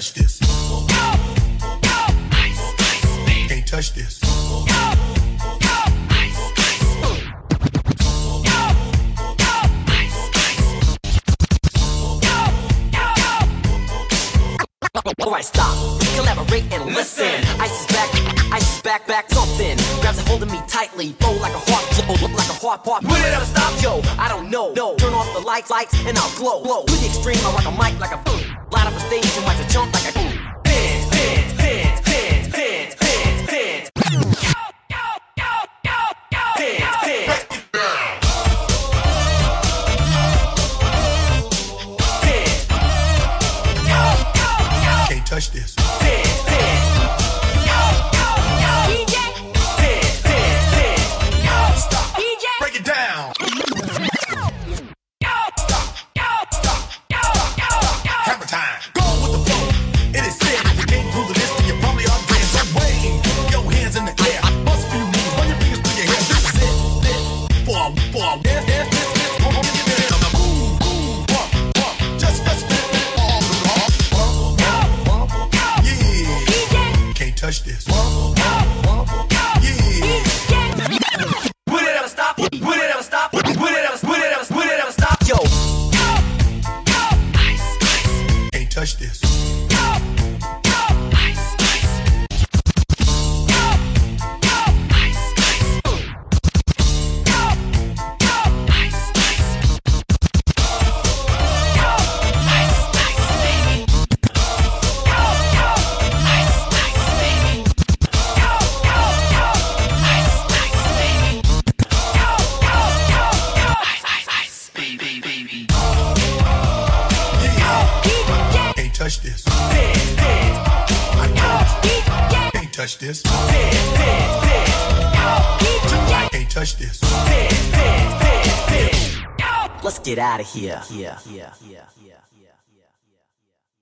touch this. Can't touch this. Alright, stop, collaborate and listen. Ice is back, something grabs a hold of me tightly, fold like a heart, Will it ever stop? Yo, I don't know. No, turn off the lights, and I'll glow. To the extreme, I rock a mic like a light up a stage and watch a jump like a pins. Can't touch this. Touch this. Will it ever stop? Will it ever stop? Will it ever stop? Yo. Can't touch this. Touch this. Can't touch this. Can't touch this. Let's get out of here.